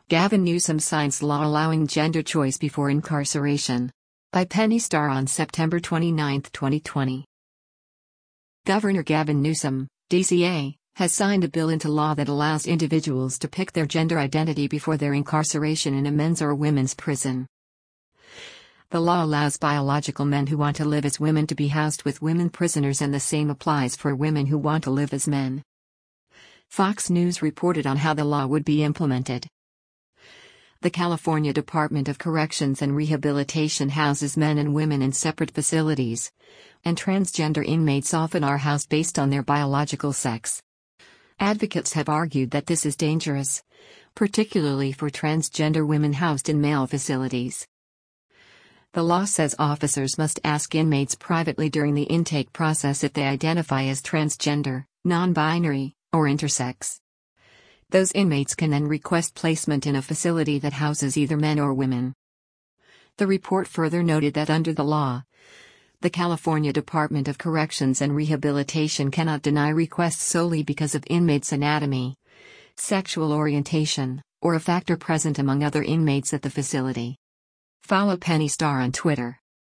Gavin Newsom signs law allowing gender choice before incarceration. By Penny Starr on September 29, 2020. Governor Gavin Newsom, DCA, has signed a bill into law that allows individuals to pick their gender identity before their incarceration in a men's or women's prison. The law allows biological men who want to live as women to be housed with women prisoners, and the same applies for women who want to live as men. Fox News reported on how the law would be implemented. The California Department of Corrections and Rehabilitation houses men and women in separate facilities, and transgender inmates often are housed based on their biological sex. Advocates have argued that this is dangerous, particularly for transgender women housed in male facilities. The law says officers must ask inmates privately during the intake process if they identify as transgender, non-binary, or intersex. Those inmates can then request placement in a facility that houses either men or women. The report further noted that under the law, the California Department of Corrections and Rehabilitation cannot deny requests solely because of inmates' anatomy, sexual orientation, or a factor present among other inmates at the facility. Follow Penny Starr on Twitter.